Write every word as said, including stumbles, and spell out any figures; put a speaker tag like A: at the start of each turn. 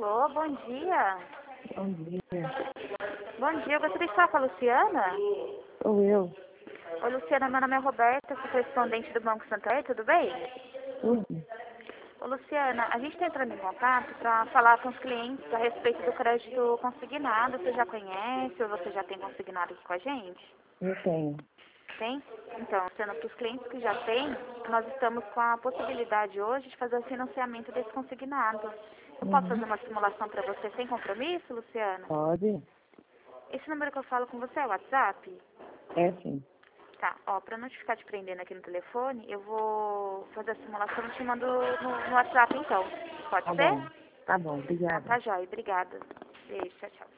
A: Alô, bom dia.
B: Bom dia.
A: Bom dia, eu gostaria de falar com a Luciana.
B: Sou eu.
A: Oi, Luciana, meu nome é Roberta, sou correspondente do Banco Santander, tudo bem?
B: Tudo?
A: Ô, Luciana, a gente está entrando em contato para falar com os clientes a respeito do crédito consignado. Você já conhece ou você já tem consignado aqui com a gente?
B: Eu tenho.
A: Tem? Então, Luciana, para os clientes que já têm, nós estamos com a possibilidade hoje de fazer o financiamento desse consignado. Eu posso
B: Uhum.
A: fazer uma simulação para você sem compromisso, Luciana?
B: Pode?
A: Esse número que eu falo com você é o WhatsApp?
B: É sim.
A: Tá, ó, pra não te ficar te prendendo aqui no telefone, eu vou fazer a simulação e te mando no, no WhatsApp então. Pode
B: Tá
A: ser?
B: bom. Tá bom,
A: Então
B: obrigada.
A: tá jóia, obrigada. Beijo, tchau, tchau.